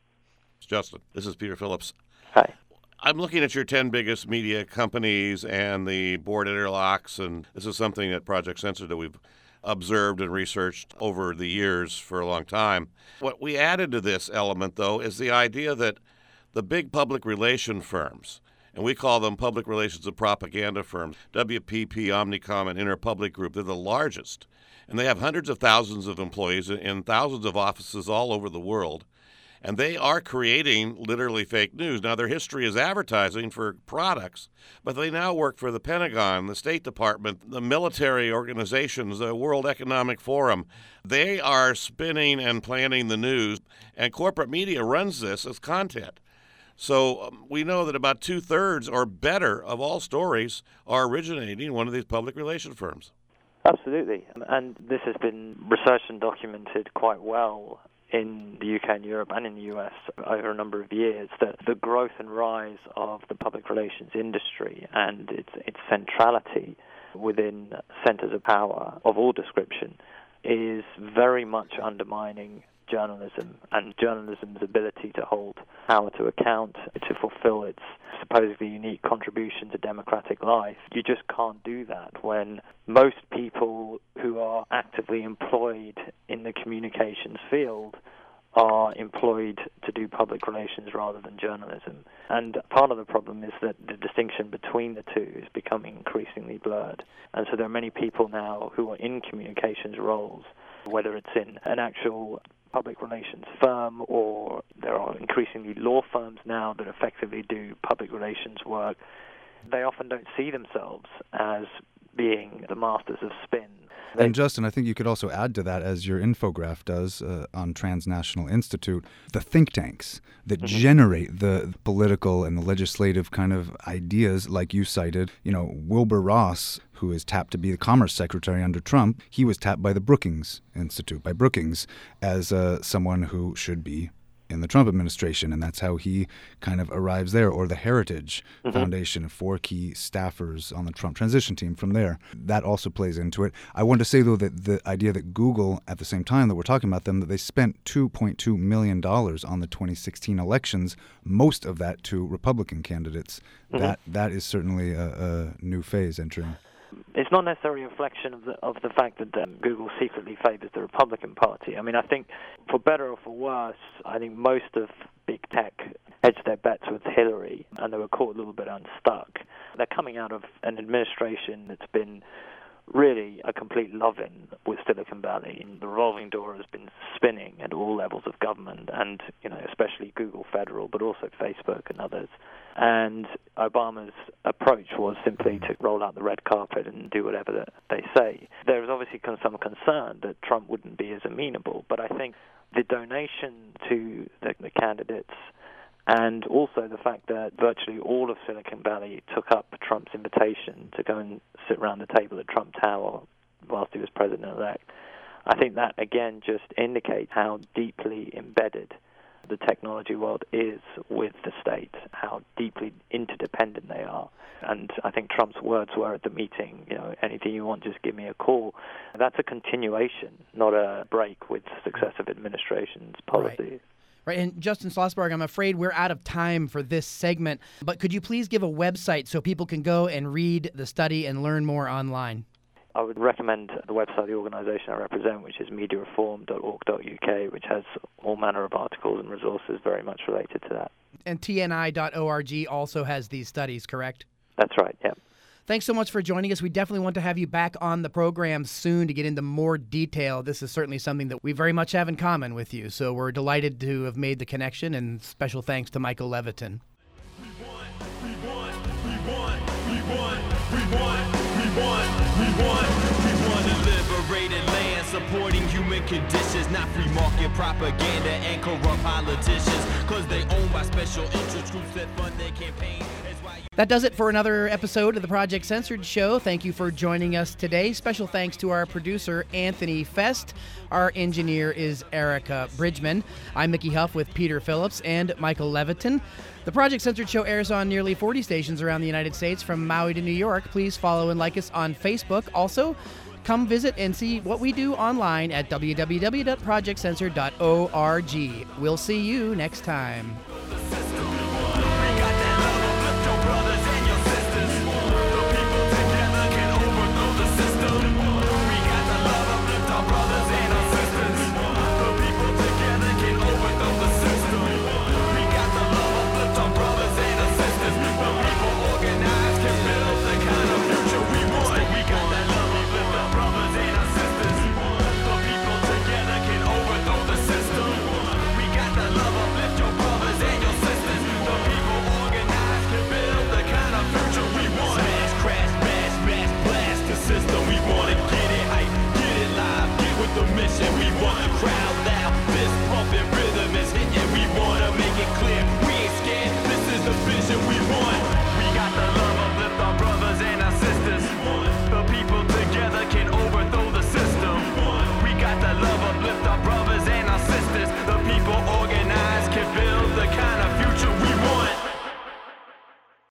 Justin, this is Peter Phillips. Hi. I'm looking at your ten biggest media companies and the board interlocks, and this is something at Project Censored that we've observed and researched over the years for a long time. What we added to this element, though, is the idea that the big public relation firms, and we call them public relations and propaganda firms, W P P, Omnicom, and Interpublic Group, they're the largest, and they have hundreds of thousands of employees in thousands of offices all over the world. And they are creating literally fake news. Now, their history is advertising for products, but they now work for the Pentagon, the State Department, the military organizations, the World Economic Forum. They are spinning and planning the news, and corporate media runs this as content. So um, we know that about two-thirds or better of all stories are originating in one of these public relation firms. Absolutely. And this has been researched and documented quite well in the U K and Europe and in the U S over a number of years, that the growth and rise of the public relations industry and its its centrality within centers of power of all description is very much undermining journalism and journalism's ability to hold power to account, to fulfill its supposedly unique contribution to democratic life. You just can't do that when most people who are actively employed in the communications field are employed to do public relations rather than journalism. And part of the problem is that the distinction between the two is becoming increasingly blurred. And so there are many people now who are in communications roles, whether it's in an actual public relations firm or there are increasingly law firms now that effectively do public relations work. They often don't see themselves as being the masters of spin. They And Justin, I think you could also add to that, as your infograph does uh, on Transnational Institute, the think tanks that mm-hmm. generate the political and the legislative kind of ideas, like you cited. You know, Wilbur Ross, who is tapped to be the Commerce Secretary under Trump, he was tapped by the Brookings Institute, by Brookings, as uh, someone who should be in the Trump administration, and that's how he kind of arrives there. Or the Heritage mm-hmm. Foundation, four key staffers on the Trump transition team from there. That also plays into it. I want to say, though, that the idea that Google, at the same time that we're talking about them, that they spent two point two million dollars on the twenty sixteen elections, most of that to Republican candidates. Mm-hmm. That That is certainly a, a new phase entering. It's not necessarily a reflection of the of the fact that um, Google secretly favors the Republican Party. I mean, I think, for better or for worse, I think most of big tech hedged their bets with Hillary, and they were caught a little bit unstuck. They're coming out of an administration that's been really a complete love-in with Silicon Valley. The revolving door has been spinning at all levels of government, and you know, especially Google Federal, but also Facebook and others. And Obama's approach was simply to roll out the red carpet and do whatever they say. There is obviously some concern that Trump wouldn't be as amenable, but I think the donation to the, the candidates, and also the fact that virtually all of Silicon Valley took up Trump's invitation to go and sit around the table at Trump Tower whilst he was president-elect, I think that, again, just indicates how deeply embedded the technology world is with the state, how deeply interdependent they are. And I think Trump's words were at the meeting, you know, anything you want, just give me a call. That's a continuation, not a break with successive administrations' policies. Right. Right, and Justin Schlossberg, I'm afraid we're out of time for this segment, but could you please give a website so people can go and read the study and learn more online? I would recommend the website of the organization I represent, which is media reform dot org dot U K, which has all manner of articles and resources very much related to that. And T N I dot org also has these studies, correct? That's right, yeah. Thanks so much for joining us. We definitely want to have you back on the program soon to get into more detail. This is certainly something that we very much have in common with you, so we're delighted to have made the connection, and special thanks to Michael Levitin. We want, we want, we want, we want, we want, we want, we want, we want a liberated land, supporting human conditions, not free market propaganda and corrupt politicians, because they owned by special interest groups that fund their campaign. That does it for another episode of the Project Censored Show. Thank you for joining us today. Special thanks to our producer, Anthony Fest. Our engineer is Erica Bridgman. I'm Mickey Huff with Peter Phillips and Michael Levitin. The Project Censored Show airs on nearly forty stations around the United States, from Maui to New York. Please follow and like us on Facebook. Also, come visit and see what we do online at w w w dot project censored dot org. We'll see you next time.